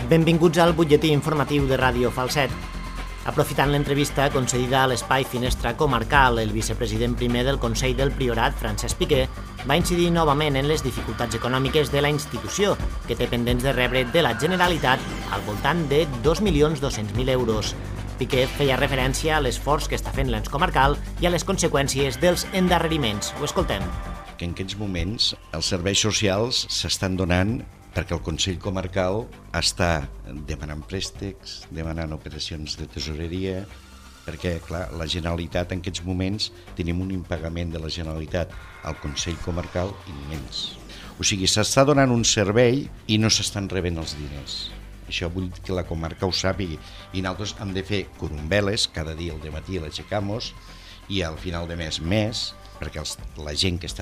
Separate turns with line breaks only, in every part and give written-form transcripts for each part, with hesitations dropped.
Benvinguts al butlletí informatiu de Ràdio Falset. Aprofitant l'entrevista concedida a l'Espai Finestra Comarcal, el vicepresident primer del Consell del Priorat, Francesc Piqué, va incidir novament en les dificultats econòmiques de la institució, que té pendents de rebre de la Generalitat al voltant de 2.200.000 euros. Piqué feia referència a l'esforç que està fent l'ens comarcal i a les conseqüències dels endarreriments. Ho escoltem.
Que en aquests moments els serveis socials s'estan donant perquè el Consell Comarcal està demanant préstecs, demanant operacions de tesoreria, perquè, clar, la Generalitat en aquests moments tenim un impagament de la Generalitat al Consell Comarcal immens. O sigui, s'està donant un servei i no s'estan rebent els diners. Això vull que la comarca ho sàpigui. I nosaltres hem de fer corumbeles, cada dia al dematí l'aixecamos, i al final de mes, perquè la gent que està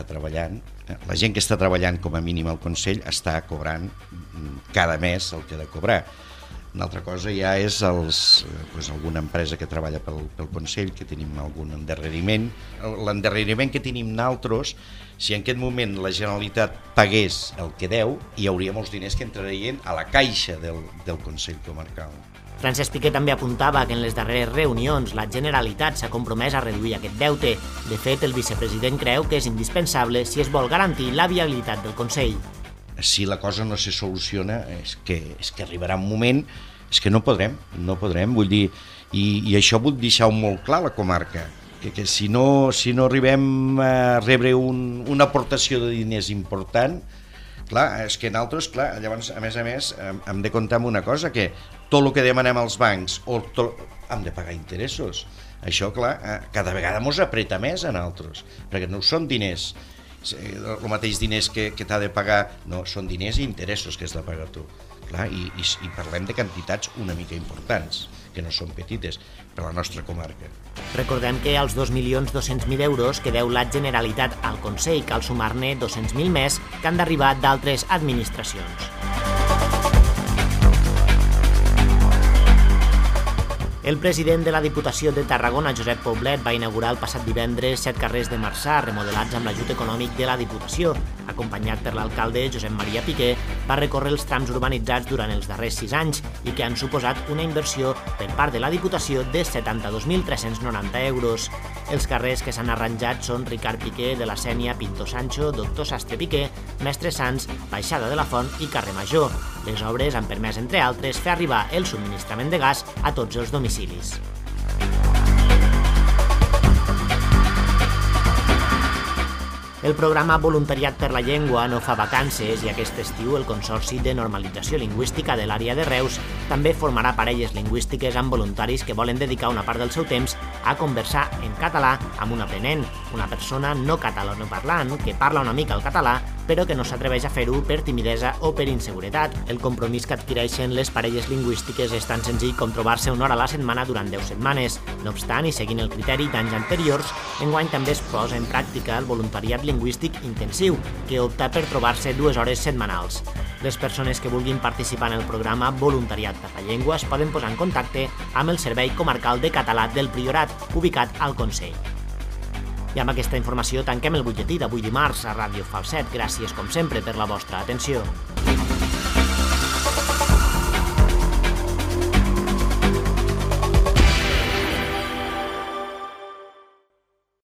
treballant com a mínim al Consell està cobrant cada mes el que ha de cobrar. Una altra cosa ja és alguna empresa que treballa pel Consell, que tenim algun endarreriment. L'endarreriment que tenim nosaltres, si en aquest moment la Generalitat pagués el que deu, hi hauria molts diners que entrarien a la caixa del Consell Comarcal.
Francesc Piqué també apuntava que en les darreres reunions la Generalitat s'ha compromès a reduir aquest deute. De fet, el vicepresident creu que és indispensable si es vol garantir la viabilitat del Consell.
Si la cosa no se soluciona, és que arribarà un moment, és que no podrem, vull dir, i això vull deixar molt clar a la comarca, que si no arribem a rebre una aportació de diners important, clar, és que nosaltres, llavors, a més, hem de comptar amb una cosa, que tot el que demanem als bancs hem de pagar interessos. Això, clar, cada vegada ens apreta més a nosaltres, perquè no són diners, el mateix diners que t'ha de pagar, no, són diners i interessos que has de pagar tu. Clar, i parlem de quantitats una mica importants, que no són petites per a la nostra comarca.
Recordem que als 2.200.000 euros que deu la Generalitat al Consell cal sumar-ne 200.000 més que han d'arribar d'altres administracions. El president de la Diputació de Tarragona, Josep Poblet, va inaugurar el passat divendres 7 carrers de Marçà remodelats amb l'ajut econòmic de la Diputació. Acompanyat per l'alcalde Josep Maria Piqué, va recórrer els trams urbanitzats durant els darrers 6 anys i que han suposat una inversió per part de la Diputació de 72.390 euros. Els carrers que s'han arranjat són Ricard Piqué de la Sénia, Pinto Sancho, Doctor Sastre Piqué, Mestre Sans, Baixada de la Font i Carrer Major. Les obres han permès, entre altres, fer arribar el subministrament de gas a tots els domicilis. El programa Voluntariat per la Llengua no fa vacances i aquest estiu el Consorci de Normalització Lingüística de l'àrea de Reus també formarà parelles lingüístiques amb voluntaris que volen dedicar una part del seu temps a conversar en català amb un aprenent, una persona no catalanoparlant que parla una mica el català però que no s'atreveix a fer-ho per timidesa o per inseguretat. El compromís que adquireixen les parelles lingüístiques és tan senzill com trobar-se una hora a la setmana durant 10 setmanes. No obstant, i seguint el criteri d'anys anteriors, enguany també es posa en pràctica el voluntariat lingüístic intensiu, que opta per trobar-se 2 hores setmanals. Les persones que vulguin participar en el programa Voluntariat per la Llengua es poden posar en contacte amb el Servei Comarcal de Català del Priorat, ubicat al Consell. I amb aquesta informació tanquem el butlletí d'avui dimarts a Ràdio Falset. Gràcies, com sempre, per la vostra atenció.